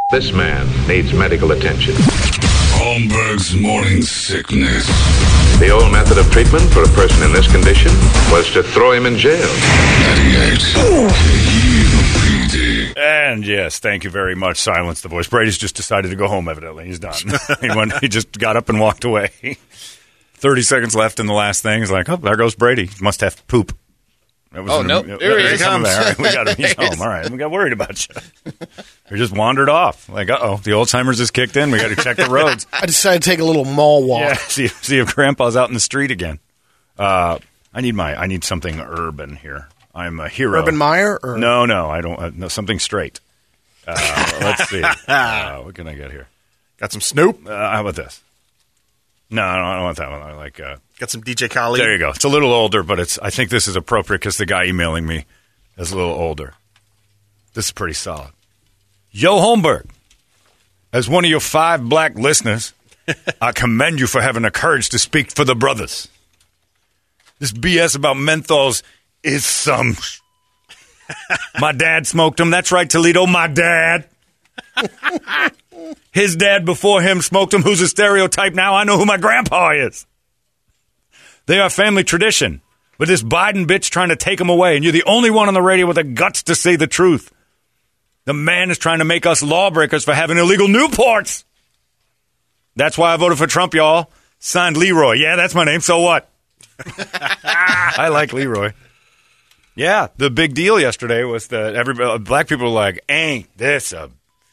This man needs medical attention. Holmberg's morning sickness. The old method of treatment for a person in this condition was to throw him in jail. 98 KUPD. And yes, thank you very much. Silence the voice. Brady's just decided to go home, evidently. He's done. He just got up and walked away. 30 seconds left in the last thing. He's like, oh, there goes Brady. He must have to poop. Nope. There he comes. All right, we got him. He's home. All right. We got worried about you. We just wandered off. Like, uh-oh, the Alzheimer's just kicked in. We got to check the roads. I decided to take a little mall walk. Yeah, see if Grandpa's out in the street again. I need something urban here. I'm a hero. Urban Meyer? Or? No, I don't. No, something straight. Let's see. What can I get here? Got some Snoop? How about this? No, I don't want that one. I like... Got some DJ Khaled? There you go. It's a little older, but I think this is appropriate because the guy emailing me is a little older. This is pretty solid. Yo, Holmberg, as one of your 5 black listeners, I commend you for having the courage to speak for the brothers. This BS about menthols is some... My dad smoked them. That's right, Toledo, my dad. His dad before him smoked them. Who's a stereotype now? I know who my grandpa is. They are family tradition. But this Biden bitch trying to take them away, and you're the only one on the radio with the guts to say the truth. The man is trying to make us lawbreakers for having illegal Newports. That's why I voted for Trump, y'all. Signed Leroy. Yeah, that's my name. So what? I like Leroy. Yeah, the big deal yesterday was that black people were like, ain't this a...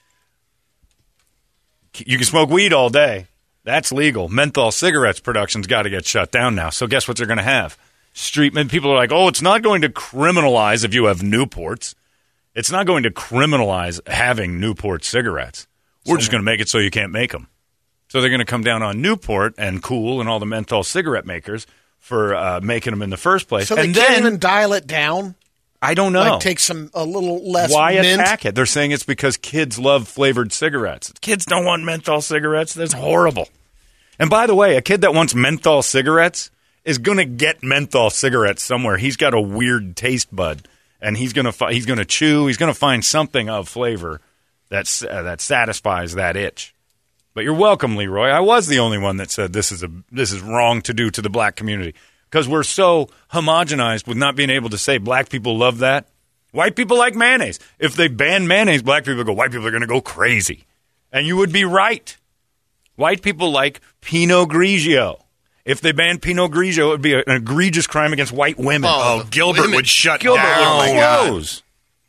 You can smoke weed all day. That's legal. Menthol cigarettes production's got to get shut down now. So guess what they're going to have? People are like, oh, it's not going to criminalize if you have Newports. It's not going to criminalize having Newport cigarettes. We're just going to make it so you can't make them. So they're going to come down on Newport and Kool and all the menthol cigarette makers for making them in the first place. So they can't even dial it down? I don't know. Like take a little less Why mint? Attack it? They're saying it's because kids love flavored cigarettes. Kids don't want menthol cigarettes. That's horrible. And by the way, a kid that wants menthol cigarettes is going to get menthol cigarettes somewhere. He's got a weird taste bud, and he's going to chew. He's going to find something of flavor that satisfies that itch. But you're welcome, Leroy. I was the only one that said this is wrong to do to the black community. Because we're so homogenized with not being able to say black people love that. White people like mayonnaise. If they ban mayonnaise, black people go, white people are going to go crazy. And you would be right. White people like Pinot Grigio. If they banned Pinot Grigio, it would be an egregious crime against white women. Oh, Gilbert would shut Gilbert down. would close.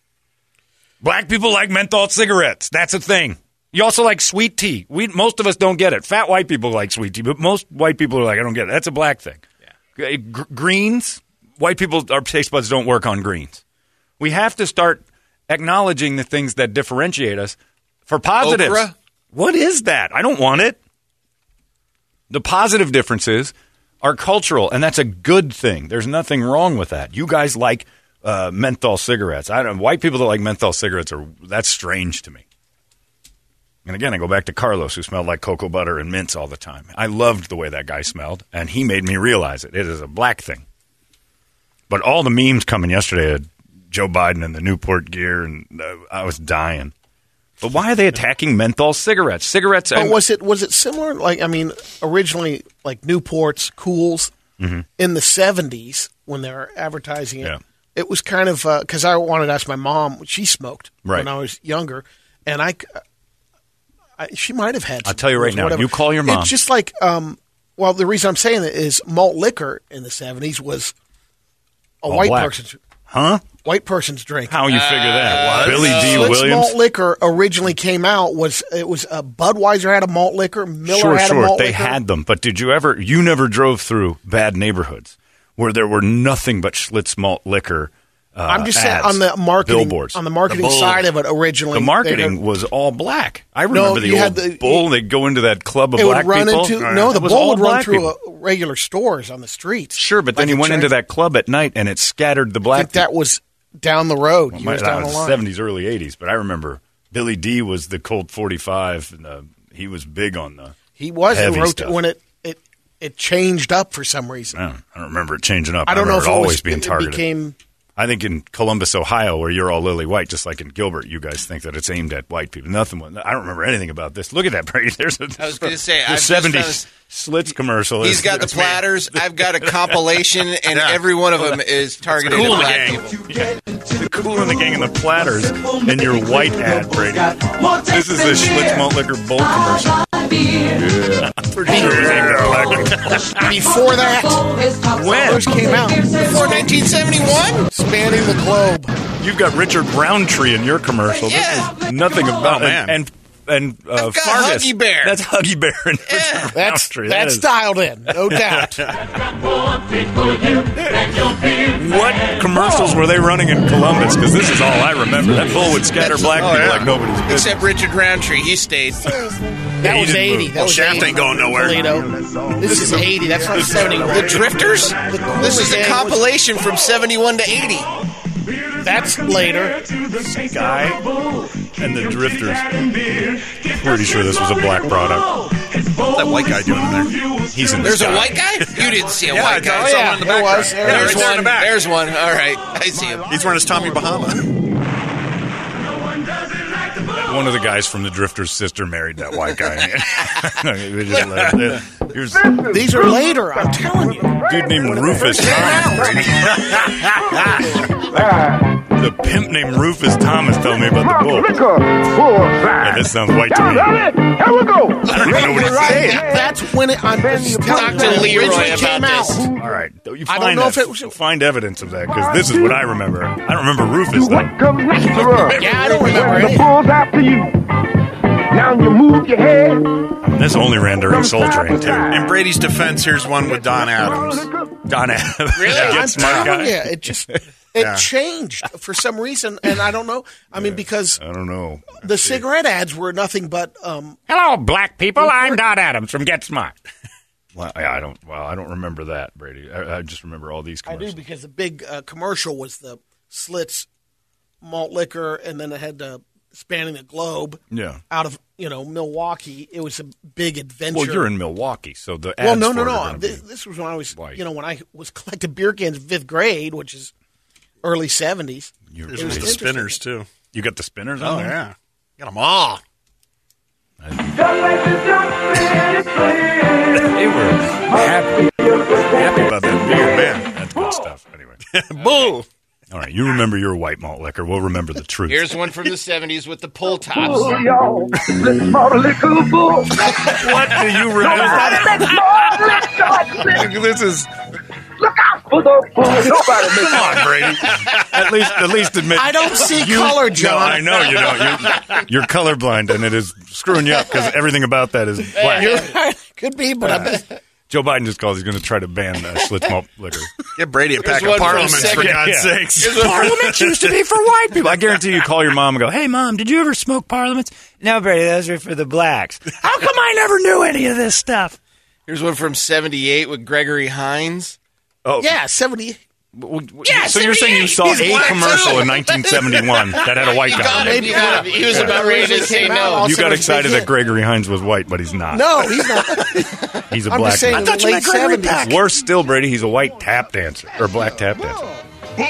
Black people like menthol cigarettes. That's a thing. You also like sweet tea. Most of us don't get it. Fat white people like sweet tea, but most white people are like, I don't get it. That's a black thing. Greens, white people, our taste buds don't work on greens. We have to start acknowledging the things that differentiate us for positives. Okra? What is that? I don't want it. The positive differences are cultural, and that's a good thing. There's nothing wrong with that. You guys like menthol cigarettes. White people that like menthol cigarettes, that's strange to me. And again, I go back to Carlos, who smelled like cocoa butter and mints all the time. I loved the way that guy smelled, and he made me realize it. It is a black thing. But all the memes coming yesterday of Joe Biden and the Newport gear, and I was dying. But why are they attacking menthol cigarettes? Cigarettes. But was it similar? Like, I mean, originally, like Newports, Kools, in the 70s when they were advertising it. Yeah. It was kind of because I wanted to ask my mom. She smoked when I was younger, and she might have had some. I'll tell you right now, you call your mom. It's just like, well, the reason I'm saying that is malt liquor in the 70s was a white person's. Huh? White person's drink. How you figure that? Billy D. Schlitz Williams? malt liquor originally came out. Budweiser had a malt liquor. Miller had a malt liquor. They had them. But you never drove through bad neighborhoods where there were nothing but Schlitz malt liquor I'm just saying ads, on the marketing billboards. On the marketing side of it originally. The marketing was all black. I remember the old Bull. They'd go into that club of black people. The Bull would run through regular stores on the streets. Sure, but then he went into that club at night and it scattered the black people. That was down the road, years down the line. 70s, early 80s. But I remember Billy D was the Colt 45. And, he was big on the heavy stuff. When it changed up for some reason. I don't remember it changing up. I don't know if it always being targeted. It became I think in Columbus, Ohio, where you're all lily white, just like in Gilbert, you guys think that it's aimed at white people. I don't remember anything about this. Look at that, Brady. There's I was going to say, the I've just found 70s Slits commercial. He's got the platters. I've got a compilation, and every one of them is targeted at black people. The Kool and the Gang and the platters and your white ad, Brady. This is the Schlitz Malt Liquor Bowl commercial. Yeah. I'm pretty sure it was aimed at black people. Before that, When? those came out. Before 1971? Spanning the globe. You've got Richard Browntree in your commercial. Yeah. This is nothing about man. and I've got Fargus. Huggy Bear. That's Huggy Bear and Richard That's Browntree. that's dialed in, no doubt. What commercials were they running in Columbus? Because this is all I remember. That bull would scatter black people like nobody's business. Except Richard Roundtree. He stayed. That he was didn't 80. move. That was Shaft 80. ain't going nowhere. Toledo. This is 80. That's not 71. The Drifters? This is a Gang was- compilation from 71 to 80. That's later. Guy and the Drifters. Pretty sure this was a black product. What's that white guy doing in there? He's in the There's sky. a white guy? You didn't see a Yeah, white guy. I saw one in the there background. was. Yeah, There's right there in one. the back. There's one. All right. I see him. He's wearing his Tommy Bahama. One of the guys from the Drifters' sister married that white guy. These are later, I'm telling you. Dude named Rufus Thomas. The pimp named Rufus Thomas told me about the bull. Yeah, this sounds white to me. I don't even know what he's saying. That's when it. I'm Talk to Leroy about this. All right, you I find don't know that. if it was- Find evidence of that because this is what I remember. I don't remember Rufus though. Yeah, I don't remember any. after you. Now you move your head. This only ran during Soul Train too. In Brady's defense, here's one with Don Adams. Don Adams. Really? Get I'm smart telling guy. you, it just changed for some reason, and I don't know. I mean, because I don't know. the cigarette ads were nothing but Hello, black people. I'm Don Adams from Get Smart. Well, I don't remember that, Brady. I just remember all these I commercials. do because the big commercial was the Slits malt liquor, and then it had spanning the globe. Yeah. Out of Milwaukee, it was a big adventure. Well, you're in Milwaukee, so the Well, ads no. for it are gonna be This was when I was, white. when I was collecting beer cans in 5th grade, which is early 70s. You're There's It was the interesting. spinners, too. You got the spinners Oh, on there? yeah. Got them all. They were happy about that beer, man. That's good stuff. Anyway. Boo! All right, you remember your white malt liquor. We'll remember the truth. Here's one from the 70s with the pull tops. Y'all, let's small liquor bull. What do you remember? This is... Look out for the bull. Nobody makes Come on, Brady. At least admit... I don't see color, John. No, I know you don't. You're colorblind, and it is screwing you up because everything about that is black. You're right. Could be, but I bet. Joe Biden just called. He's going to try to ban Schlitz malt liquor. Get Brady a pack one of for the Parliaments, for second- God's Yeah. sakes. Parliaments used to be for white people. I guarantee you call your mom and go, "Hey, Mom, did you ever smoke Parliaments?" No, Brady, those are for the blacks. How come I never knew any of this stuff? Here's one from 78 with Gregory Hines. Oh, Yeah, 70. Yeah, so you're saying you 78. saw He's a black, commercial too. in 1971 that had a white You guy? got him. You got him. He was about ready to say no. You got Also, excited it's big that Gregory Hines was white, but he's not. No, he's not. He's a I'm black just saying, man. in the late 70s. Worse still, Brady, he's a white tap dancer or black tap dancer.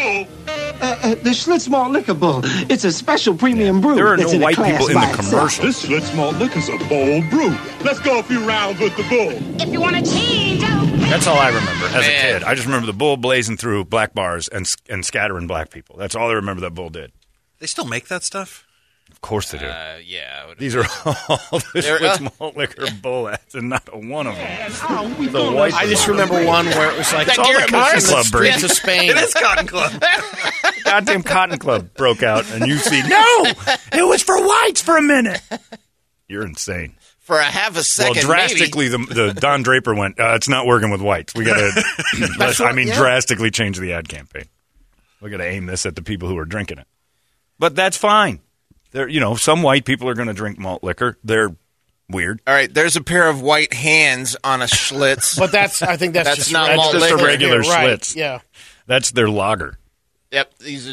The Schlitz Malt Liquor Bull. It's a special premium brew. There are that's no in a white class people in by the itself. commercial. This Schlitz Malt Liquor's a bold brew. Let's go a few rounds with the bull. If you want to change out. That's all I remember as a Man. kid. I just remember the bull blazing through black bars and scattering black people. That's all I remember that bull did. They still make that stuff? Of course they do. Yeah. These are all the Schlitz malt liquor bull ads, and not one of them. The white I just remember one where it was like That all the Garrett Cotton Morris? Club, Brady. streets of Spain. It is Cotton Club. Goddamn Cotton Club broke out, and you see, no, it was for whites for a minute. You're insane. For a half a second, Well, drastically, the Don Draper went, it's not working with whites. We got to, drastically change the ad campaign. We got to aim this at the people who are drinking it. But that's fine. Some white people are going to drink malt liquor. They're weird. All right, there's a pair of white hands on a Schlitz. But I think that's just not That's malt just a liquor. regular right. Schlitz. Yeah. That's their lager. Yep, these are.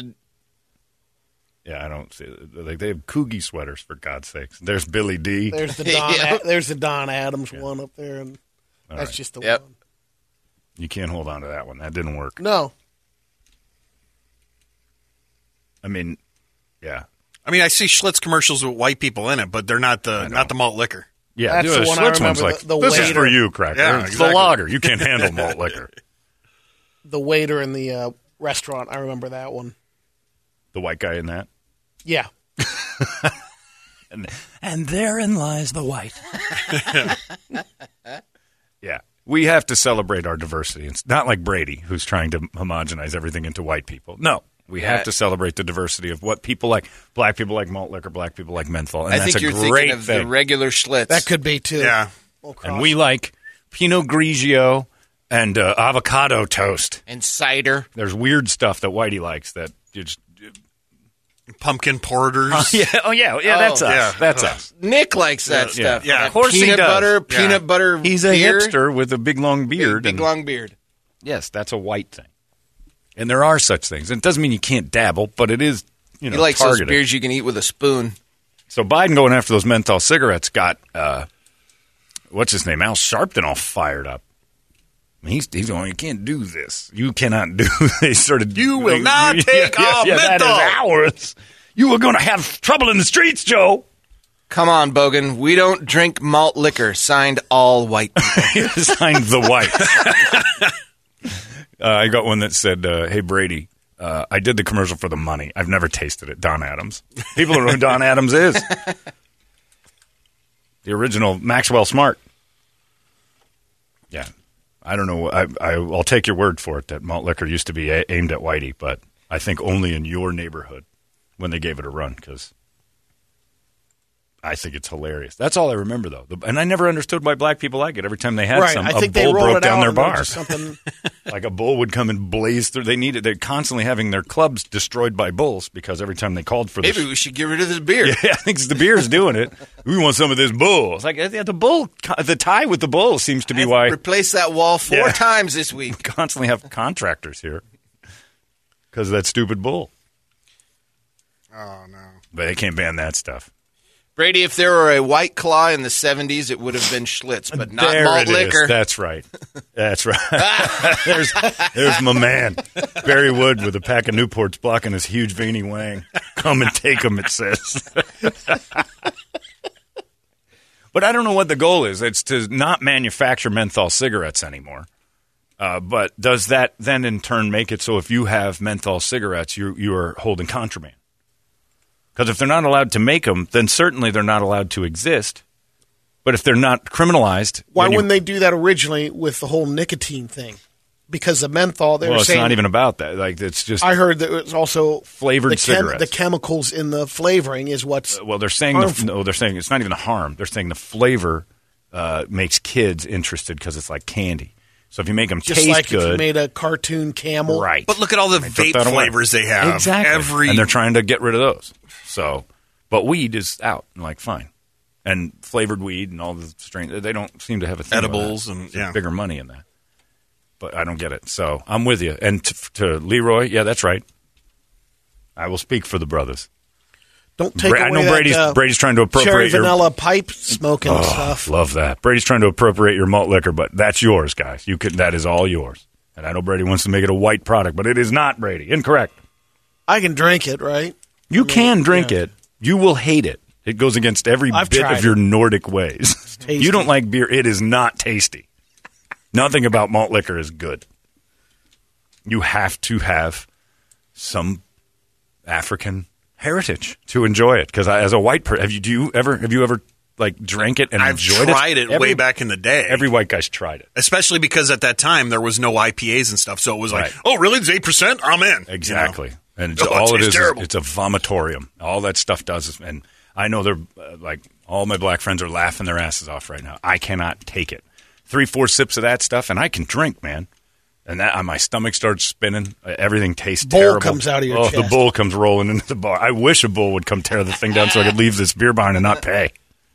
Yeah, I don't see it. They have Coogie sweaters, for God's sakes. There's Billy D. There's the Don. Yeah. There's the Don Adams one up there, and that's just the Yep. one. You can't hold on to that one. That didn't work. No. I mean, yeah. I mean, I see Schlitz commercials with white people in it, but they're not the malt liquor. Yeah, That's the one I Schlitz remember, one's like, the this is waiter. for you, Cracker. Yeah, It's exactly. the lager. You can't handle malt liquor. The waiter in the restaurant, I remember that one. The white guy in that? Yeah. And therein lies the white. Yeah. We have to celebrate our diversity. It's not like Brady, who's trying to homogenize everything into white people. No. We have to celebrate the diversity of what people like. Black people like malt liquor. Black people like menthol. And I that's think a you're great thinking of thing. the regular Schlitz. That could be, too. Yeah. And we like Pinot Grigio and avocado toast. And cider. There's weird stuff that Whitey likes that you just... Pumpkin porters. Yeah, that's us. yeah. That's us. Nick likes that stuff. Yeah, That of course he peanut does. butter, Yeah. peanut butter He's a beer. hipster with a big long beard. Big and- long beard. Yes, that's a white thing. And there are such things. And it doesn't mean you can't dabble, but it is, He likes targeted. those beers you can eat with a spoon. So Biden going after those menthol cigarettes got, what's his name, Al Sharpton all fired up. He's going, you can't do this. You cannot do this. You will not take our that menthol. is ours. You are going to have trouble in the streets, Joe. Come on, Bogan. We don't drink malt liquor. Signed, all white people. Signed the white. I got one that said, hey, Brady, I did the commercial for the money. I've never tasted it. Don Adams. People don't know who Don Adams is. The original Maxwell Smart. Yeah. I don't know. I'll take your word for it that malt liquor used to be aimed at Whitey, but I think only in your neighborhood when they gave it a run, because I think it's hilarious. That's all I remember, though. And I never understood why black people like it. Every time they had Right. I a think they bull rolled broke it down out their and there bar. was something. Like a bull would come and blaze through. They're constantly having their clubs destroyed by bulls because every time they called for Maybe we should get rid of this beer. Yeah, I think the beer's doing it. We want some of this bull. It's like the bull, the tie with the bull seems to be why Replace that wall 4 Yeah. times this week. constantly have contractors here because of that stupid bull. Oh, no. But they can't ban that stuff. Brady, if there were a White Claw in the 70s, it would have been Schlitz, but not There malt it is. liquor. That's right. That's right. there's my man, Barry Wood, with a pack of Newports blocking his huge veiny wang. Come and take them, it says. But I don't know what the goal is. It's to not manufacture menthol cigarettes anymore. But does that then in turn make it so if you have menthol cigarettes, you are holding contraband? Because if they're not allowed to make them, then certainly they're not allowed to exist. But if they're not criminalized, Why then you- wouldn't they do that originally with the whole nicotine thing? Because the menthol, they Well, were it's saying. not even about that. Like it's just. I heard that it was also Flavored cigarettes. The chemicals in the flavoring is what's. Well, they're saying they're saying it's not even the harm. They're saying the flavor makes kids interested because it's like candy. So if you make them Just taste like good, if you made a cartoon camel. right? But look at all the They took vape that away. flavors they have. Exactly. And they're trying to get rid of those. So, but weed is out. Like fine, and flavored weed and all the strains. They don't seem to have a thing about Edibles that. and There's bigger money in that. But I don't get it. So I'm with you. And to Leroy, yeah, that's right. I will speak for the brothers. Don't take away I know that, Brady's trying to appropriate cherry your vanilla pipe smoking Oh, stuff. love that. Brady's trying to appropriate your malt liquor, but that's yours, guys. That is all yours. And I know Brady wants to make it a white product, but it is not, Brady. Incorrect. I can drink it, right? You can drink it. You will hate it. It goes against every I've bit tried of your it. Nordic ways. You don't like beer. It is not tasty. Nothing about malt liquor is good. You have to have some African heritage to enjoy it. Because as a white person, have you ever like drank it and I've enjoyed tried it way back in the day. Every white guy's tried it. Especially because at that time there was no IPAs and stuff, so it was like, oh, really? It's 8%? I'm in. Exactly. You know? And Oh, all it tastes is terrible. it's a vomitorium. All that stuff does is, and I know they're like, all my black friends are laughing their asses off right now. I cannot take it. 3-4 sips of that stuff, and I can drink, man. And that my stomach starts spinning. Everything tastes Bull terrible. comes out of your The chest. bull comes rolling into the bar. I wish a bull would come tear the thing down so I could leave this beer behind and not pay.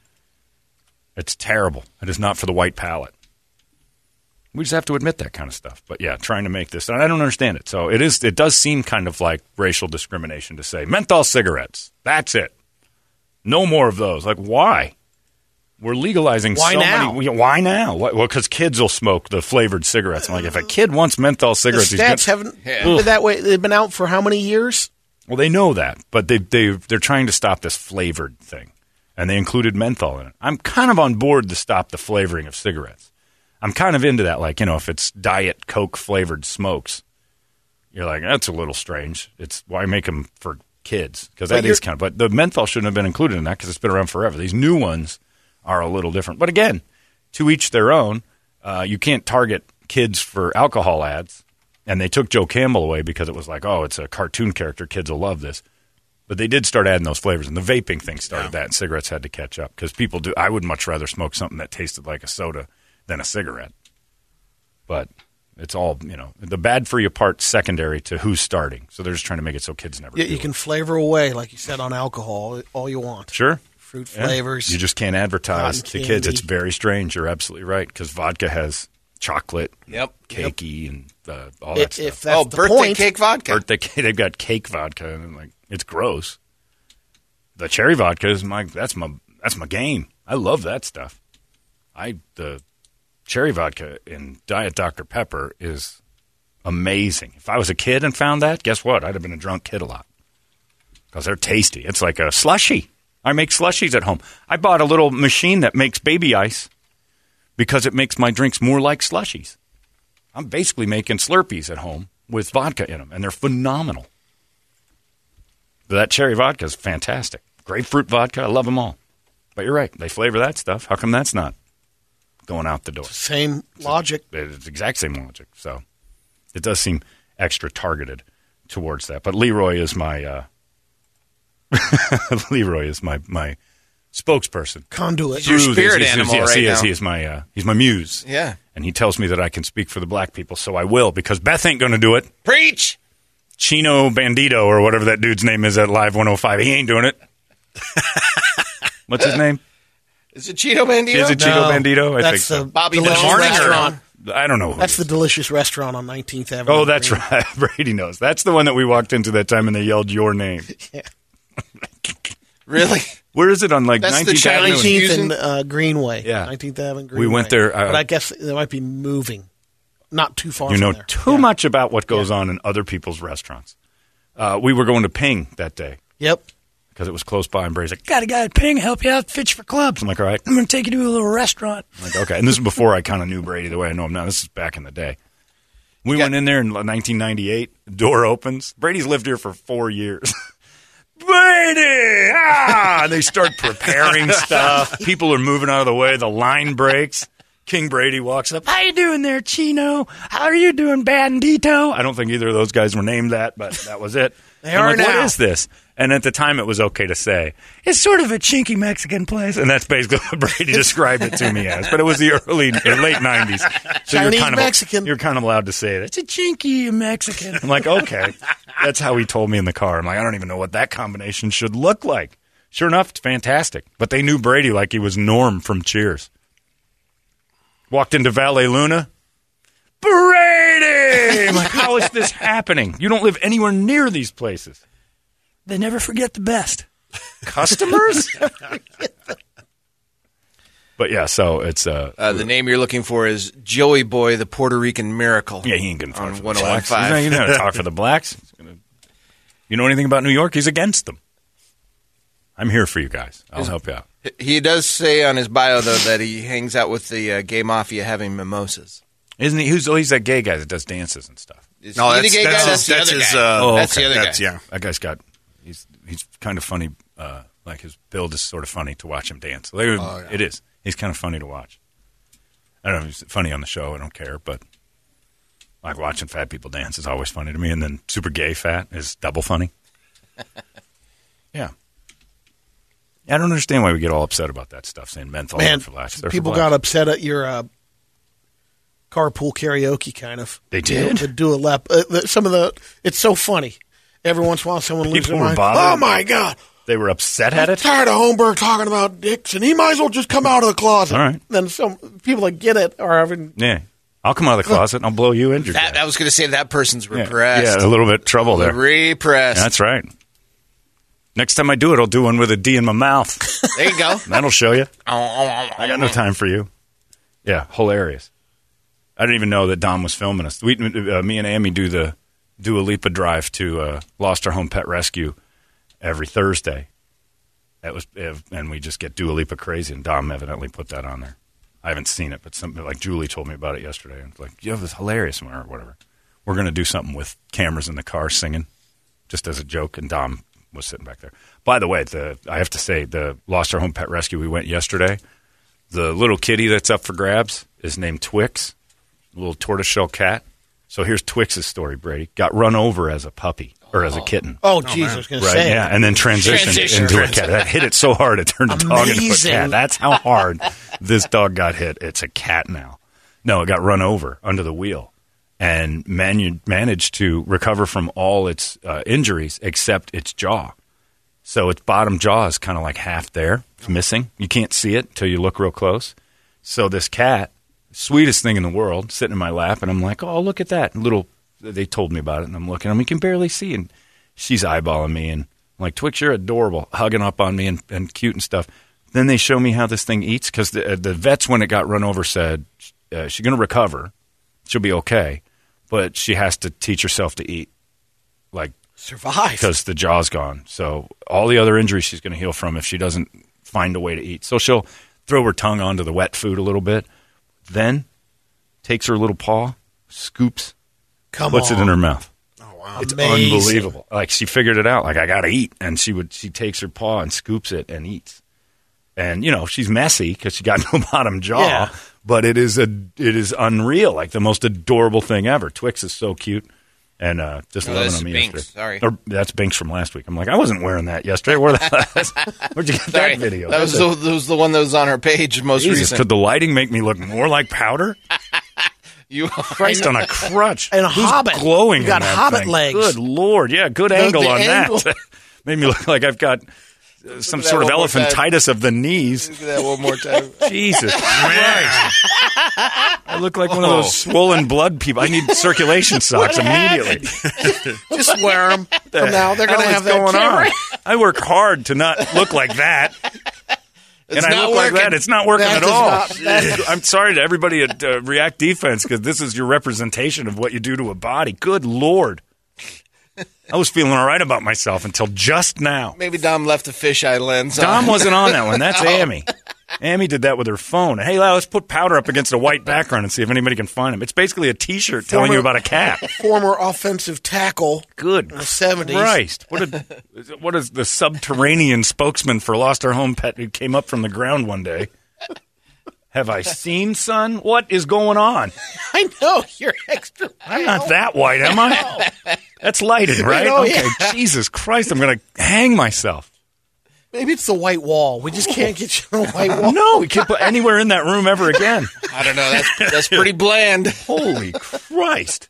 It's terrible. It is not for the white palate. We just have to admit that kind of stuff. But yeah, trying to make this, and I don't understand it. So it does seem kind of like racial discrimination to say menthol cigarettes. That's it. No more of those. Like, why? We're legalizing Why so now? many. Why now? Well, because kids will smoke the flavored cigarettes. I'm like, if a kid wants menthol The cigarettes, stats haven't been that way. They've been out for how many years? Well, they know that, but they're trying to stop this flavored thing, and they included menthol in it. I'm kind of on board to stop the flavoring of cigarettes. I'm kind of into that, like, if it's Diet Coke flavored smokes, you're like, that's a little strange. It's why make them for kids, because that is kind of. But the menthol shouldn't have been included in that because it's been around forever. These new ones are a little different, but again, to each their own. You can't target kids for alcohol ads. And they took Joe Campbell away because it was like, oh, it's a cartoon character. Kids will love this. But they did start adding those flavors. And the vaping thing started that, and cigarettes had to catch up. Because people do – I would much rather smoke something that tasted like a soda than a cigarette. But it's all – the bad-for-you part's secondary to who's starting. So they're just trying to make it so kids never do you can flavor away, like you said, on alcohol all you want. Sure. Fruit flavors. You just can't advertise to kids. It's very strange. You're absolutely right because vodka has – chocolate, cakey, and all that stuff. If that's the birthday point. Cake vodka. Birthday cake, they've got cake vodka, and it's gross. The cherry vodka is that's my game. I love that stuff. The cherry vodka in Diet Dr. Pepper is amazing. If I was a kid and found that, guess what? I'd have been a drunk kid a lot because they're tasty. It's like a slushie. I make slushies at home. I bought a little machine that makes baby ice. Because it makes my drinks more like slushies. I'm basically making Slurpees at home with vodka in them, and they're phenomenal. But that cherry vodka is fantastic. Grapefruit vodka, I love them all. But you're right, they flavor that stuff. How come that's not going out the door? Same logic. It's the exact same logic. So it does seem extra targeted towards that. But Leroy is my my spokesperson. Conduit. Your spirit animal right now. He is my he's my muse. Yeah. And he tells me that I can speak for the black people, so I will, because Beth ain't going to do it. Preach! Chino Bandito, or whatever that dude's name is at Live 105, he ain't doing it. What's his name? Is it Chino Bandito? Is it Chino Bandito? I think so. Bobby Delicious restaurant. I don't know. That's the Delicious Restaurant on 19th Avenue. Oh, that's right. Brady knows. That's the one that we walked into that time and they yelled your name. Yeah. Really? Where is it on That's 19th Avenue? 19th and Greenway. Yeah. 19th Avenue Greenway. We went there. but I guess they might be moving. Not too far You from know there. too much about what goes on in other people's restaurants. We were going to Ping that day. Yep. Because it was close by, and Brady's like, got a guy at Ping, help you out, Fitch for Clubs. I'm like, all right. I'm going to take you to a little restaurant. I'm like, okay. And this is before I kind of knew Brady the way I know him now. This is back in the day. We went in there in 1998. Door opens. Brady's lived here for 4 years. Brady! Ah! And they start preparing stuff. People are moving out of the way. The line breaks. King Brady walks up. How you doing there, Chino? How are you doing, Bandito? I don't think either of those guys were named that, but that was it. They are like, now. What is this? And at the time, it was okay to say, it's sort of a chinky Mexican place. And that's basically what Brady described it to me as. But it was the late 90s. So Chinese you're Mexican. You're kind of allowed to say it. It's a chinky Mexican. I'm like, okay. That's how he told me in the car. I'm like, I don't even know what that combination should look like. Sure enough, it's fantastic. But they knew Brady like he was Norm from Cheers. Walked into Valet Luna. Brady! I'm like, how is this happening? You don't live anywhere near these places. They never forget the best. Customers? But yeah, so it's... the name you're looking for is Joey Boy, the Puerto Rican Miracle. Yeah, he ain't going to talk on for the blacks. 105. He's not going to talk for the blacks. You know anything about New York? He's against them. I'm here for you guys. I'll help you out. He does say on his bio, though, that he hangs out with the gay mafia having mimosas. Isn't he? He's that gay guy that does dances and stuff. Is No, he that's the gay guy? his. the other That's guy. That's the other guy. Yeah. That guy's got. He's kind of funny. Like his build is sort of funny to watch him dance. It is. He's kind of funny to watch. I don't know if he's funny on the show. I don't care, but like watching fat people dance is always funny to me. And then super gay fat is double funny. Yeah. I don't understand why we get all upset about that stuff, saying menthol Man, for blacks. people got upset at your carpool karaoke kind of. They did? To do a lap. It's so funny. Every once in a while someone loses People their were mind. bothered. Oh, my God. They were upset at I'm it? tired of Holmberg talking about dicks, and he might as well just come out of the closet. All right. Then some people that get it are having... Yeah. I'll come out of the closet and I'll blow you injured. I was going to say that person's repressed. Yeah, a little bit of trouble there. Repressed. That's right. Next time I do it, I'll do one with a D in my mouth. There you go. That'll show you. I got no time for you. Yeah, hilarious. I didn't even know that Dom was filming us. Me and Amy do the Dua Lipa drive to Lost Our Home Pet Rescue every Thursday. And we just get Dua Lipa crazy, and Dom evidently put that on there. I haven't seen it, but something like Julie told me about it yesterday. And it's like, yeah, it was hilarious, or whatever. We're going to do something with cameras in the car singing, just as a joke, and Dom was sitting back there. By the way, I have to say, the Lost Our Home Pet Rescue we went yesterday, the little kitty that's up for grabs is named Twix, a little tortoiseshell cat. So here's Twix's story, Brady. Got run over as a puppy. Or as a kitten. Oh, geez, I was going to say. Yeah, and then transitioned into a cat. That hit it so hard it turned a dog into a cat. That's how hard this dog got hit. It's a cat now. No, it got run over under the wheel and managed to recover from all its injuries except its jaw. So its bottom jaw is kind of like half there. It's missing. You can't see it until you look real close. So this cat, sweetest thing in the world, sitting in my lap, and I'm like, oh, look at that little... They told me about it, and I'm looking. You can barely see, and she's eyeballing me, and I'm like, Twix, you're adorable, hugging up on me and cute and stuff. Then they show me how this thing eats, because the vets, when it got run over, said she's going to recover. She'll be okay, but she has to teach herself to eat. Like, survive. Because the jaw's gone. So all the other injuries she's going to heal from if she doesn't find a way to eat. So she'll throw her tongue onto the wet food a little bit, then takes her little paw, scoops, puts it in her mouth. Oh, wow. It's amazing. Unbelievable. Like, she figured it out. Like, I got to eat. And she takes her paw and scoops it and eats. And, she's messy because she got no bottom jaw. Yeah. But it is unreal. Like, the most adorable thing ever. Twix is so cute. And just loving on me Binks, yesterday. sorry. That's Binks from last week. I'm like, I wasn't wearing that yesterday. Where'd you get that video? That was the one that was on her page most recent. Could the lighting make me look more like powder? Christ on a crutch. And a Hobbit. Glowing You got in that Hobbit thing. legs. Good Lord. Yeah, good angle on that. Made me look like I've got some sort of elephantitis of the knees. Look at that one more time. Jesus Christ. I look like one of those swollen blood people. I need circulation socks immediately. Just wear them. From now, they're going to have that going camera. on. I work hard to not look like that. And I look like that. It's not working at all. I'm sorry to everybody at React Defense, because this is your representation of what you do to a body. Good Lord. I was feeling all right about myself until just now. Maybe Dom left the fisheye lens on. Dom wasn't on that one. That's Amy. Amy did that with her phone. Hey, let's put powder up against a white background and see if anybody can find him. It's basically a T-shirt telling you about a cat. Former offensive tackle. Good in the 70s. Christ. What is the subterranean spokesman for Lost Our Home Pet who came up from the ground one day? Have I seen, son? What is going on? I know. You're extra pale. I'm not that white, am I? That's lighting, right? know, okay. yeah. Jesus Christ, I'm going to hang myself. Maybe it's the white wall. We just can't get you on the white wall. No, we can't put anywhere in that room ever again. I don't know. That's pretty bland. Holy Christ.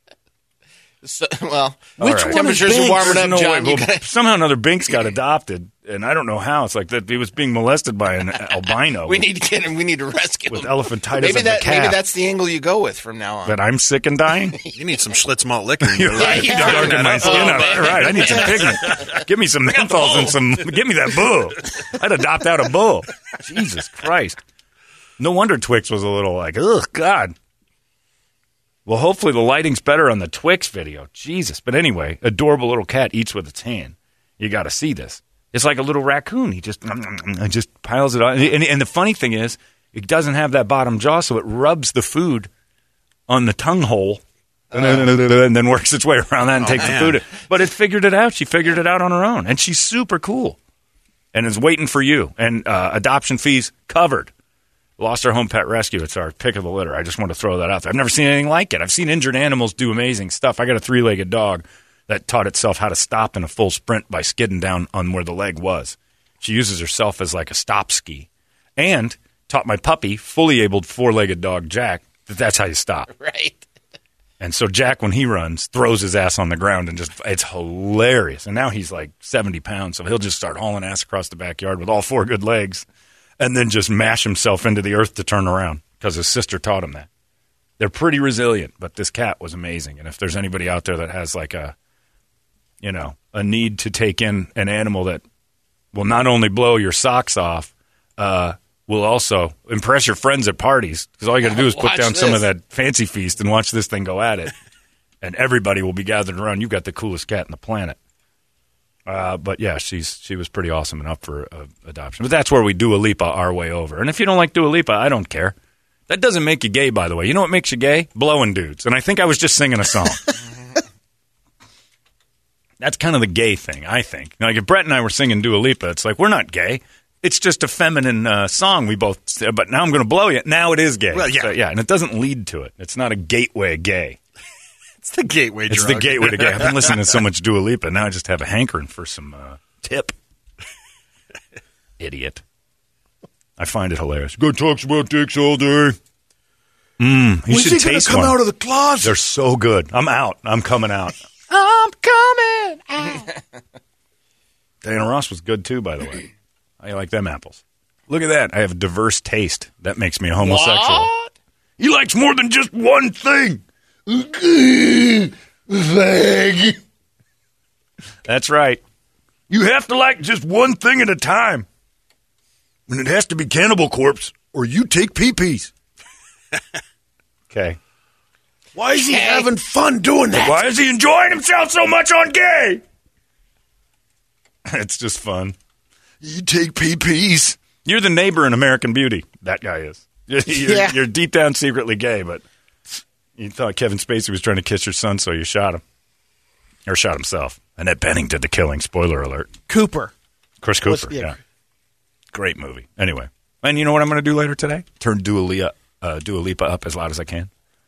So, well, which temperatures are warming up, John. Somehow another Binks got adopted, and I don't know how. It's like that he was being molested by an albino. We need to get him. We need to rescue with him. elephantitis Maybe of the calf. Maybe that's the angle you go with from now on. That I'm sick and dying? You need some Schlitz malt liquor. You're right. Yeah, You're darking my skin up. Right. I need some pigment. Give me some menthols and some. Give me that bull. I'd adopt out a bull. Jesus Christ. No wonder Twix was a little like, ugh, God. Well, hopefully the lighting's better on the Twix video. Jesus. But anyway, adorable little cat eats with its hand. You got to see this. It's like a little raccoon. He just piles it on. And the funny thing is, it doesn't have that bottom jaw, so it rubs the food on the tongue hole and then works its way around that and takes the food. But it figured it out. She figured it out on her own. And she's super cool. And is waiting for you. And adoption fees covered. Lost Our Home Pet Rescue. It's our pick of the litter. I just want to throw that out there. I've never seen anything like it. I've seen injured animals do amazing stuff. I got a 3-legged dog that taught itself how to stop in a full sprint by skidding down on where the leg was. She uses herself as like a stop ski. And taught my puppy, fully abled 4-legged dog, Jack, that's how you stop. Right. And so Jack, when he runs, throws his ass on the ground and it's hilarious. And now he's like 70 pounds, so he'll just start hauling ass across the backyard with all 4 good legs. And then just mash himself into the earth to turn around because his sister taught him that. They're pretty resilient, but this cat was amazing. And if there's anybody out there that has like a need to take in an animal that will not only blow your socks off, will also impress your friends at parties, because all you got to do is put down some of that Fancy Feast and watch this thing go at it. and everybody will be gathered around. You've got the coolest cat on the planet. But yeah, she was pretty awesome and up for adoption. But that's where we Dua Lipa our way over. And if you don't like Dua Lipa, I don't care. That doesn't make you gay, by the way. You know what makes you gay? Blowing dudes. And I think I was just singing a song. That's kind of the gay thing, I think. Like if Brett and I were singing Dua Lipa, it's like we're not gay. It's just a feminine song we both – but now I'm going to blow you. Now it is gay. Well, yeah. So, yeah, and it doesn't lead to it. It's not a gateway gay. It's the gateway drug. It's the gateway to gay. I've been listening to so much Dua Lipa. Now I just have a hankering for some tip. Idiot. I find it hilarious. Good talks about dicks all day. You should taste one. Come out of the closet? They're so good. I'm out. I'm coming out. I'm coming out. Diana Ross was good too, by the way. I like them apples. Look at that. I have a diverse taste. That makes me a homosexual. What? He likes more than just one thing. That's right. You have to like just one thing at a time. And it has to be Cannibal Corpse, or you take pee-pees. Okay. Why is he having fun doing that? Why is he enjoying himself so much on gay? It's just fun. You take pee-pees. You're the neighbor in American Beauty. That guy is. You're deep down secretly gay, but you thought Kevin Spacey was trying to kiss your son, so you shot him. Or shot himself. Annette Bening did the killing. Spoiler alert. Cooper. Chris Cooper, yeah. Great movie. Anyway. And you know what I'm going to do later today? Turn Dua Lipa up as loud as I can.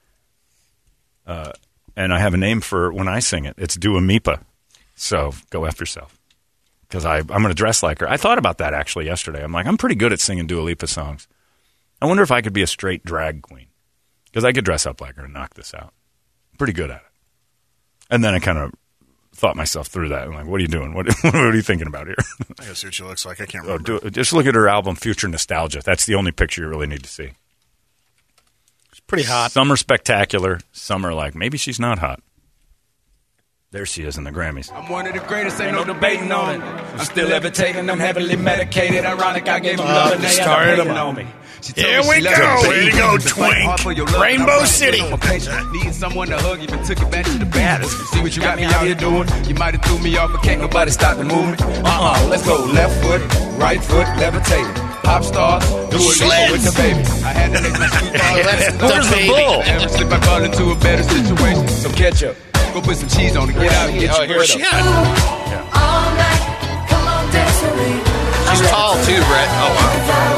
And I have a name for when I sing it. It's Dua Mipa. So go F yourself. Because I'm going to dress like her. I thought about that actually yesterday. I'm like, I'm pretty good at singing Dua Lipa songs. I wonder if I could be a straight drag queen. Because I could dress up like her and knock this out. Pretty good at it. And then I kind of thought myself through that. I'm like, what are you doing? What are you thinking about here? I gotta see what she looks like. I can't remember. Just look at her album, Future Nostalgia. That's the only picture you really need to see. It's pretty hot. Some are spectacular. Some are like, maybe she's not hot. There she is in the Grammys. I'm one of the greatest, ain't no debating on it. I'm still levitating, I'm heavily medicated. Ironic, I gave him love and they started hating on me. Here we go. Way to go, Twink. Rainbow City. Needing someone to hug, even took it back to the bed. See what you got me out here doing? You might have threw me off, but can't nobody stop the movement. Let's go. Left foot, right foot, levitating. Pop stars, do a with the baby. I had to make my sweet Where's the bull? Ever slip I fall into a better situation. So catch up. Go put some cheese on it. Get out and get your bird up. All night, come on, dance with me. She's tall too, Brett. Oh wow.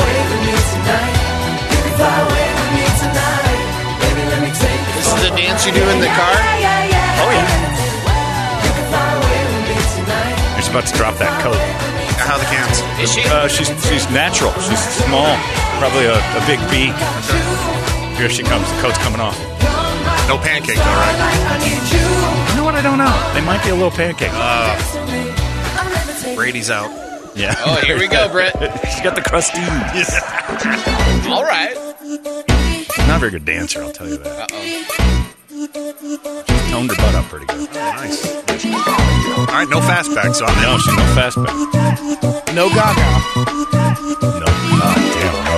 This is the dance you do in the car? Oh, yeah. She's about to drop that coat. How the cans? Is she? She's natural. She's small. Probably a big beak. Here she comes. The coat's coming off. No pancake, though, right? You know what? I don't know. They might be a little pancake. Brady's out. Yeah. Oh, here we go, Brett. She's got the crusty. All right. Not a very good dancer, I'll tell you that. She's toned her butt up pretty good. Nice. All right, no fastbacks on No, she's no fastback. No gaga. No. Damn, no.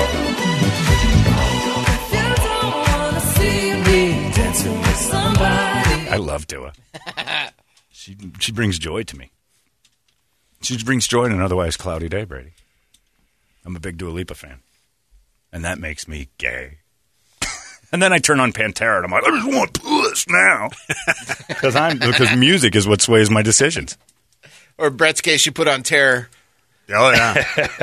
I love Dua. She brings joy to me. She brings joy in an otherwise cloudy day, Brady. I'm a big Dua Lipa fan. And that makes me gay. And then I turn on Pantera and I'm like, I just want puss now. Because music is what sways my decisions. Or Brett's case, you put on Terror. Oh, yeah.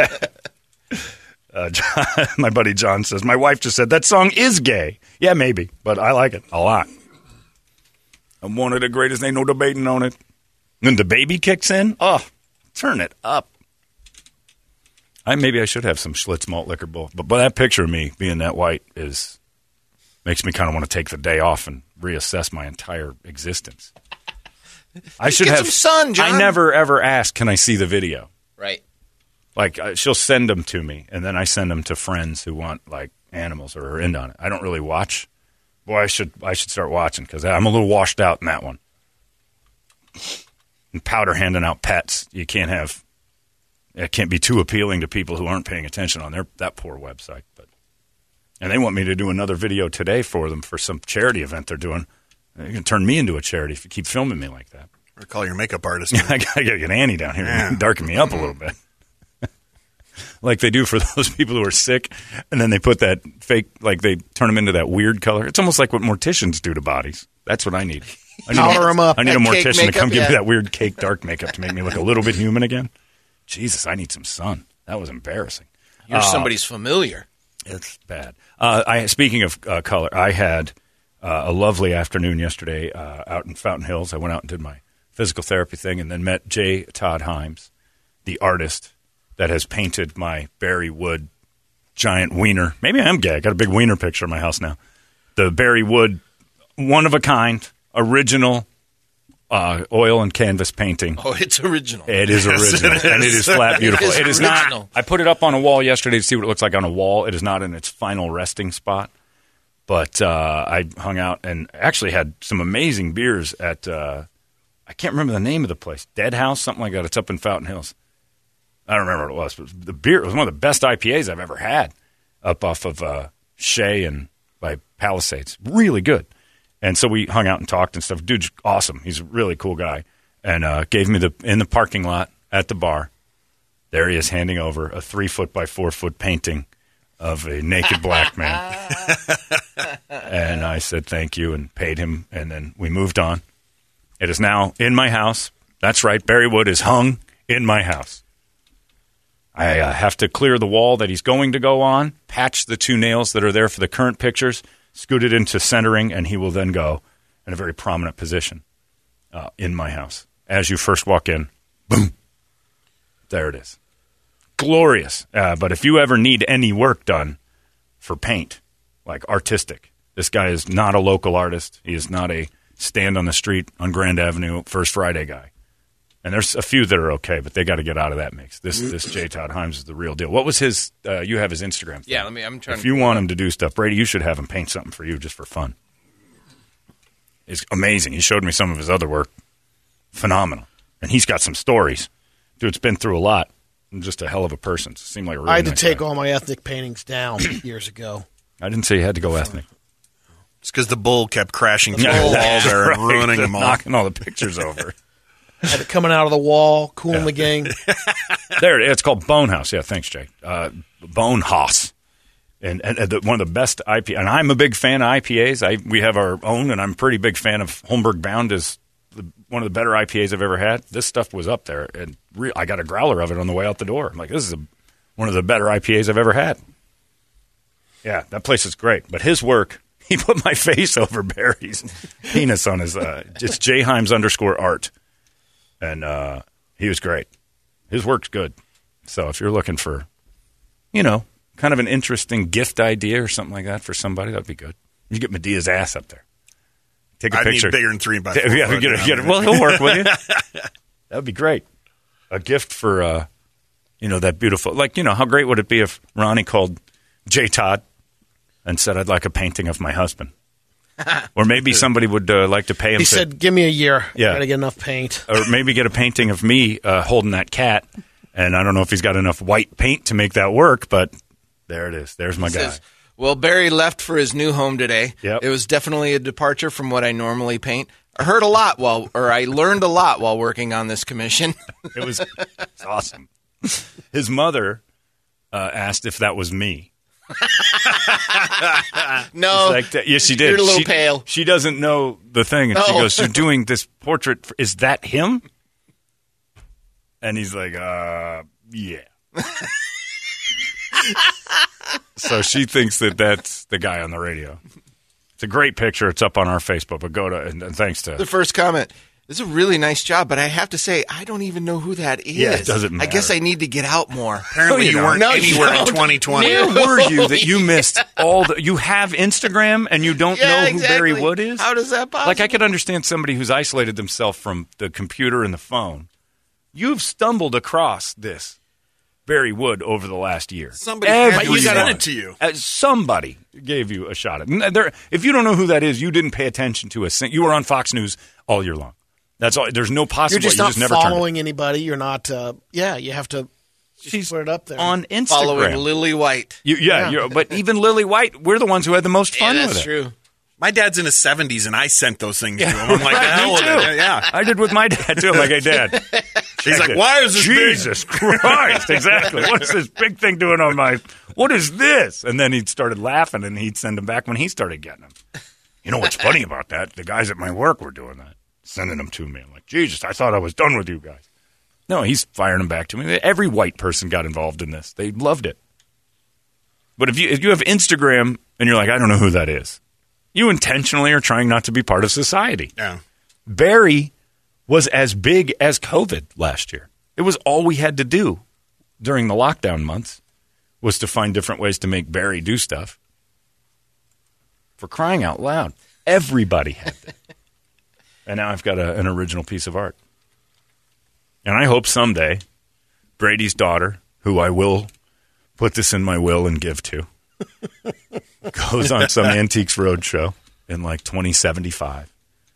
John, my buddy John says, my wife just said, that song is gay. Yeah, maybe, but I like it a lot. I'm one of the greatest, ain't no debating on it. When the baby kicks in, oh, turn it up. Maybe I should have some Schlitz malt liquor bowl. But that picture of me being that white makes me kind of want to take the day off and reassess my entire existence. I should Get have some sun, John. I never ever ask, can I see the video? Right. Like she'll send them to me, and then I send them to friends who want like animals or are into on it. I don't really watch. Boy, I should start watching because I'm a little washed out in that one. And Powder handing out pets, it can't be too appealing to people who aren't paying attention on that poor website. And they want me to do another video today for them for some charity event they're doing. You're going to turn me into a charity if you keep filming me like that. Or call your makeup artist. I got to get Annie down here and darken me up a little bit. Like they do for those people who are sick, and then they put that fake, like they turn them into that weird color. It's almost like what morticians do to bodies. That's what I need. Powder them up. I need a mortician makeup, to come give me that weird cake dark makeup to make me look a little bit human again. Jesus, I need some sun. That was embarrassing. You're somebody's familiar. It's bad. Speaking of color, I had a lovely afternoon yesterday out in Fountain Hills. I went out and did my physical therapy thing and then met J. Todd Himes, the artist that has painted my Barry Wood giant wiener. Maybe I am gay. I got a big wiener picture in my house now. The Barry Wood, one of a kind, original oil and canvas painting. Oh, it's original. It is original, and it is flat beautiful. It is not. I put it up on a wall yesterday to see what it looks like on a wall. It is not in its final resting spot, but I hung out and actually had some amazing beers at. I can't remember the name of the place. Dead House, something like that. It's up in Fountain Hills. I don't remember what it was, but the beer was one of the best IPAs I've ever had up off of Shea and by Palisades. Really good. And so we hung out and talked and stuff. Dude's awesome. He's a really cool guy. And gave me in the parking lot at the bar. There he is handing over a 3-foot by 4-foot painting of a naked black man. And I said thank you and paid him. And then we moved on. It is now in my house. That's right. Barry Wood is hung in my house. I have to clear the wall that he's going to go on, patch the 2 nails that are there for the current pictures, scoot it into centering, and he will then go in a very prominent position in my house. As you first walk in, boom, there it is. Glorious. But if you ever need any work done for paint, like artistic, this guy is not a local artist. He is not a stand on the street on Grand Avenue First Friday guy. And there's a few that are okay, but they got to get out of that mix. This J. Todd Himes is the real deal. What was his? You have his Instagram thing. Yeah, I'm trying. If you want him to do stuff, Brady, you should have him paint something for you just for fun. It's amazing. He showed me some of his other work. Phenomenal. And he's got some stories. Dude's been through a lot. And just a hell of a person. Seemed like a really I had to nice take guy. all my ethnic paintings down years ago. I didn't say you had to go ethnic. It's because the bull kept crashing through the wall there and ruining them all. Knocking all the pictures over. I had it coming out of the wall, cooling the gang. There, it's called Bonehouse. Yeah, thanks, Jay. Bonehouse. And one of the best IPA. And I'm a big fan of IPAs. We have our own, and I'm a pretty big fan of Holmberg Bound is one of the better IPAs I've ever had. This stuff was up there, and I got a growler of it on the way out the door. I'm like, this is one of the better IPAs I've ever had. Yeah, that place is great. But his work, he put my face over Barry's penis on his, it's jhimes_art. And he was great. His work's good. So if you're looking for, kind of an interesting gift idea or something like that for somebody, that'd be good. You get Medea's ass up there. Take a picture. Need bigger than 3 by 4. Yeah, well, he'll work with you. That would be great. A gift for, that beautiful. Like, how great would it be if Ronnie called J. Todd and said, I'd like a painting of my husband. Or maybe somebody would like to pay him. He said, give me a year. Yeah. Got to get enough paint. Or maybe get a painting of me holding that cat. And I don't know if he's got enough white paint to make that work, but there it is. There's my guy. Well, Barry left for his new home today. Yep. It was definitely a departure from what I normally paint. I learned a lot while working on this commission. It's awesome. His mother asked if that was me. No. Yes, she did. You're a little pale. She doesn't know the thing. And she goes, you're doing this portrait. Is that him? And he's like, yeah. So she thinks that that's the guy on the radio. It's a great picture. It's up on our Facebook. But go to, and thanks to. The first comment. It's a really nice job, but I have to say, I don't even know who that is. Yeah, it doesn't matter. I guess I need to get out more. Apparently you weren't anywhere in 2020. Where were you that you missed all the... You have Instagram and you don't know who Barry Wood is? How does that possible? Like, I could understand somebody who's isolated themselves from the computer and the phone. You've stumbled across this Barry Wood over the last year. Somebody sent it to you. Somebody gave you a shot at it. If you don't know who that is, you didn't pay attention to you were on Fox News all year long. That's all. There's no possible. You're just not never following anybody. You're not. You have to. She's put it up there on Instagram. Following Lily White. But even Lily White, we're the ones who had the most fun with it. That's true. My dad's in his 70s, and I sent those things to him. I'm like, the hell Me with too. it. Yeah. I did with my dad, too. I'm like, hey, Dad. He's like, why is this big? Jesus Christ. Exactly. What is this big thing doing on my... What is this? And then he started laughing, and he'd send them back when he started getting them. You know what's funny about that? The guys at my work were doing that, sending them to me. I'm like, Jesus, I thought I was done with you guys. No, he's firing them back to me. Every white person got involved in this. They loved it. But if you have Instagram and you're like, I don't know who that is, you intentionally are trying not to be part of society. Yeah. Barry was as big as COVID last year. It was all we had to do during the lockdown months was to find different ways to make Barry do stuff. For crying out loud. Everybody had that. And now I've got an original piece of art. And I hope someday Brady's daughter, who I will put this in my will and give to, goes on some Antiques Roadshow in like 2075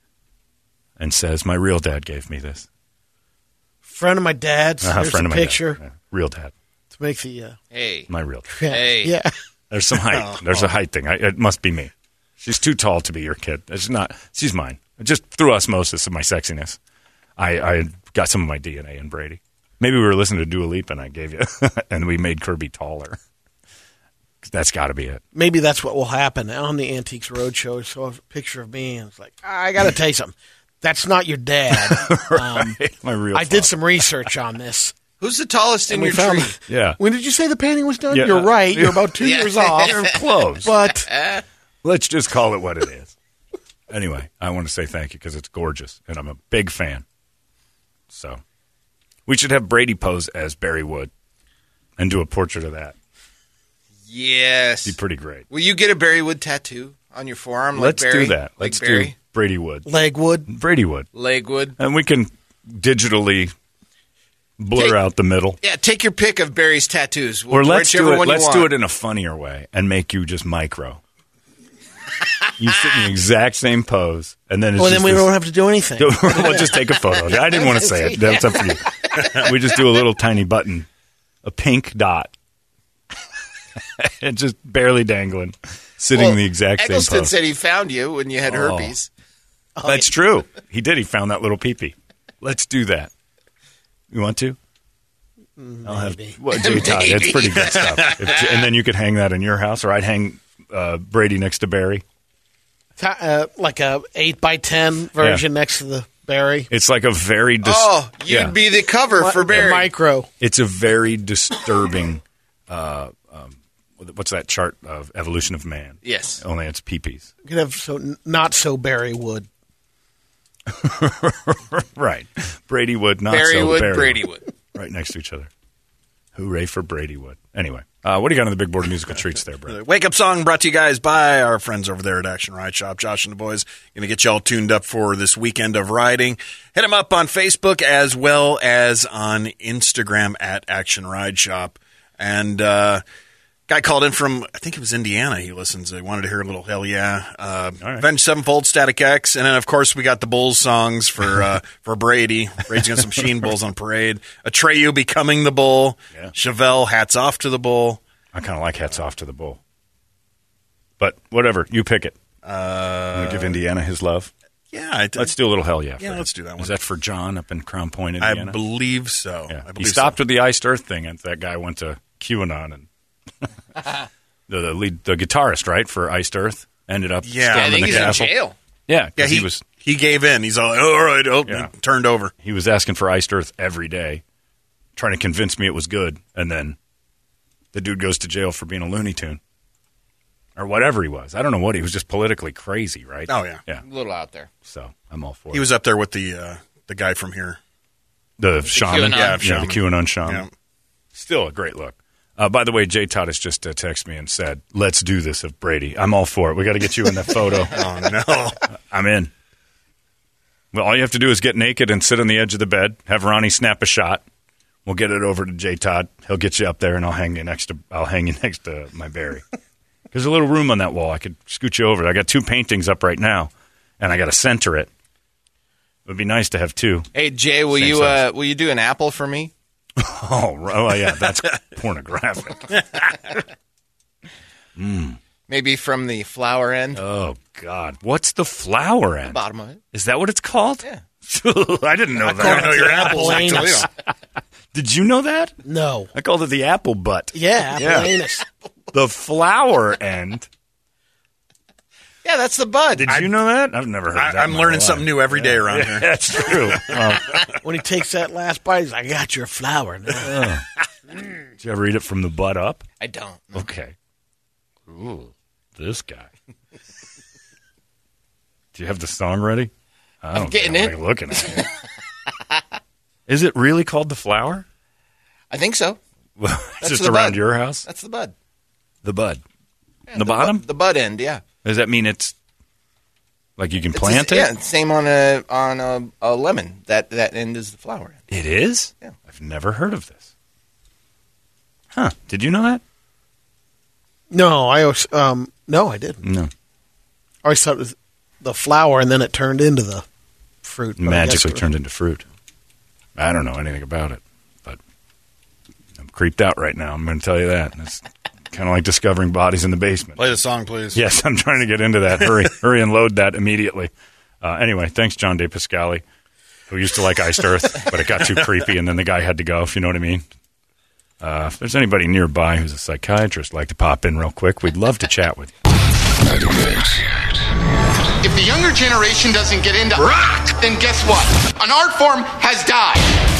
and says, my real dad gave me this. Friend of my dad's. There's friend a of my picture. dad. Yeah. Real dad. To make the... Hey. My real dad. Hey. Yeah. There's some height. There's a height thing. It must be me. She's too tall to be your kid. It's not. She's mine. Just through osmosis of my sexiness, I got some of my DNA in Brady. Maybe we were listening to Dua Lipa and I gave you, and we made Kirby taller. That's got to be it. Maybe that's what will happen on the Antiques Roadshow. So a picture of me, and it's like, I got to tell you something. That's not your dad. Right. My real. I did some research on this. Who's the tallest in And we your found- tree? Yeah. When did you say the painting was done? Yeah. You're right. You're about 2 years off. You're close. But Let's just call it what it is. Anyway, I want to say thank you because it's gorgeous, and I'm a big fan. So we should have Brady pose as Barry Wood and do a portrait of that. Yes. It'd be pretty great. Will you get a Barry Wood tattoo on your forearm? Let's like Barry? do that. Like Let's Barry? do Brady Wood. Legwood. Brady Wood. Legwood. And we can digitally blur out the middle. Yeah, take your pick of Barry's tattoos. Or let's whichever do it. one you Let's want. do it in a funnier way and make you just micro. You sit in the exact same pose, and then it's Well, just then we this- don't have to do anything. We'll just take a photo. I didn't want to say it. That's up to you. We just do a little tiny button, a pink dot, and just barely dangling, sitting in the exact same Eggleston pose. said he found you when you had herpes. That's true. He did. He found that little peepee. Let's do that. You want to? I'll have J Todd. It's pretty good stuff. And then you could hang that in your house, or I'd hang Brady next to Barry. Like a 8x10 version next to the Barry. It's like a very you'd be the cover for Barry. Micro. It's a very disturbing. What's that chart of evolution of man? Yes. Only it's peepees. You could have not so Barry Wood. Right. Brady Wood, not Barry so Wood, Barry Brady Wood. Right next to each other. Hooray for Brady Wood. Anyway, what do you got on the big board of musical treats there, bro? Wake Up Song brought to you guys by our friends over there at Action Ride Shop. Josh and the boys going to get you all tuned up for this weekend of riding. Hit them up on Facebook as well as on Instagram at Action Ride Shop. And guy called in from, I think it was Indiana. He listens. He wanted to hear a little hell yeah. right. Avenged Sevenfold, Static X. And then, of course, we got the Bulls songs for Brady. Rage Against the Machine, Bulls on Parade. Atreyu becoming the Bull. Yeah. Chevelle, Hats Off to the Bull. I kind of like hats off to the bull. But whatever. You pick it. Want to give Indiana his love? Yeah. Let's do a little hell yeah. Yeah, for him. let's do that one. Is that for John up in Crown Point, I Indiana? believe so. Yeah. I He believe stopped so. with the Iced Earth thing, and that guy went to QAnon and the guitarist, right, for Iced Earth ended up Yeah, storming I think the he's castle. in jail. Yeah, Yeah, because he gave in. He's all like, all right, Yeah. he turned over. he was asking for Iced Earth every day, trying to convince me it was good, and then the dude goes to jail for being a Looney Tune. Or whatever he was. I don't know what. He was just politically crazy, right? Oh, yeah. Yeah. A little out there. So I'm all for He it. was up there with the guy from here. The shaman. QAnon. Yeah, the shaman. QAnon shaman. Yeah. Still a great look. By the way, Jay Todd has just texted me and said, let's do this of Brady. I'm all for it. We got to get you in that photo. Oh, no. I'm in. Well, all you have to do is get naked and sit on the edge of the bed, have Ronnie snap a shot. We'll get it over to Jay Todd. He'll get you up there, and I'll hang you next to my Barry. There's a little room on that wall. I could scoot you over. I got 2 paintings up right now, and I got to center it. It would be nice to have 2. Hey Jay, will Same you size. will you do an apple for me? Oh, yeah, that's pornographic. Maybe from the flower end. Oh, God. What's the flower end? Bottom of it. Is that what it's called? Yeah. I didn't know I that. don't know your apples, actually. Did you know that? No. I called it the apple butt. Yeah, apple anus. The flower end. Yeah, that's the bud. Did you know that? I've never heard that. I'm in my learning life. something new every day around here. That's true. Well, When he takes that last bite, he's like, I got your flower now. did you ever eat it from the butt up? I don't. Okay. Ooh, this guy. Do you have the song ready? I don't getting think it. I'm looking at it. Is it really called the flower? I think so. Well, it's That's just the around bud. your house? That's the bud. The bud. Yeah, the bottom? The bud end, yeah. Does that mean it's like you can plant it? Yeah, same on a lemon. That end is the flower end. It is? Yeah. I've never heard of this. Huh. Did you know that? No, I always, no, I didn't. No. I always thought it was the flower, and then it turned into the fruit. but I guess Magically it was- turned into fruit. I don't know anything about it, but I'm creeped out right now. I'm going to tell you that. It's kind of like discovering bodies in the basement. Play the song, please. Yes, I'm trying to get into that. Hurry and load that immediately. Anyway, thanks, John De Pascali, who used to like Iced Earth, but it got too creepy, and then the guy had to go, if you know what I mean. If there's anybody nearby who's a psychiatrist, like to pop in real quick, we'd love to chat with you. 98. If the younger generation doesn't get into rock, then guess what? An art form has died.